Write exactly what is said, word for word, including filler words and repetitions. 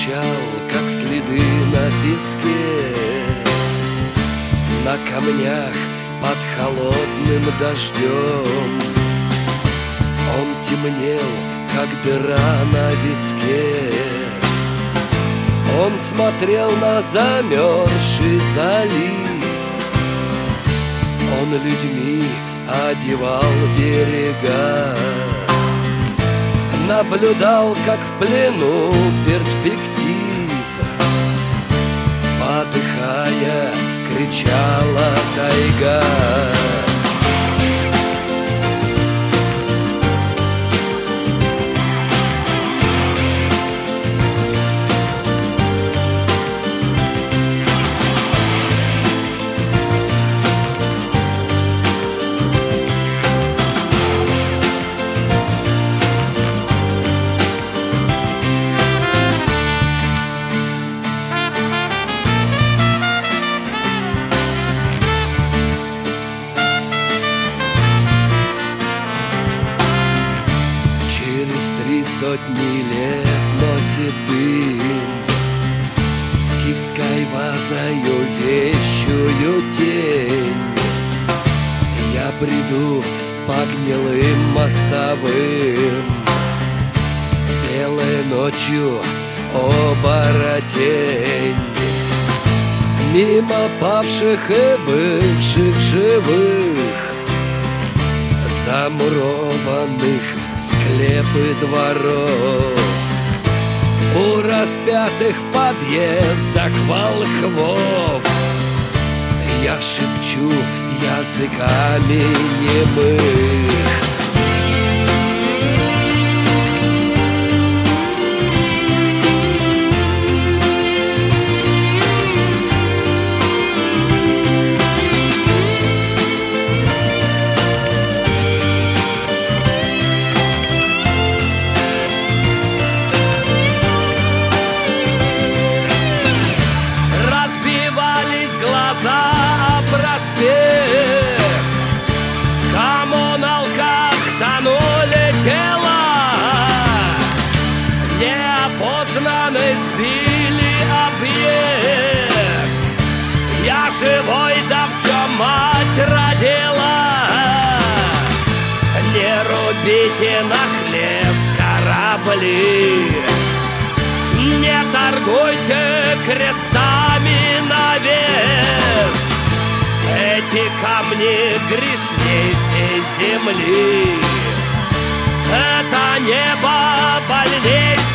молчал, как следы на песке, на камнях под холодным дождем. Он темнел, как дыра на виске. Он смотрел на замерзший залив. Он людьми одевал берега, наблюдал, как в плену перспектив, подыхая, кричала тайга. Три сотни лет носит дым скифской вазою вещую тень. Я бреду по гнилым мостовым, белой ночью оборотень. Мимо павших и бывших живых, замурованных склепы дворов, у распятых в подъездах волхвов. Я шепчу языками немых. Сбили объект. Я живой, да в чем мать родила. Не рубите на хлеб корабли, не торгуйте крестами на вес. Эти камни грешней всей земли. Это небо больней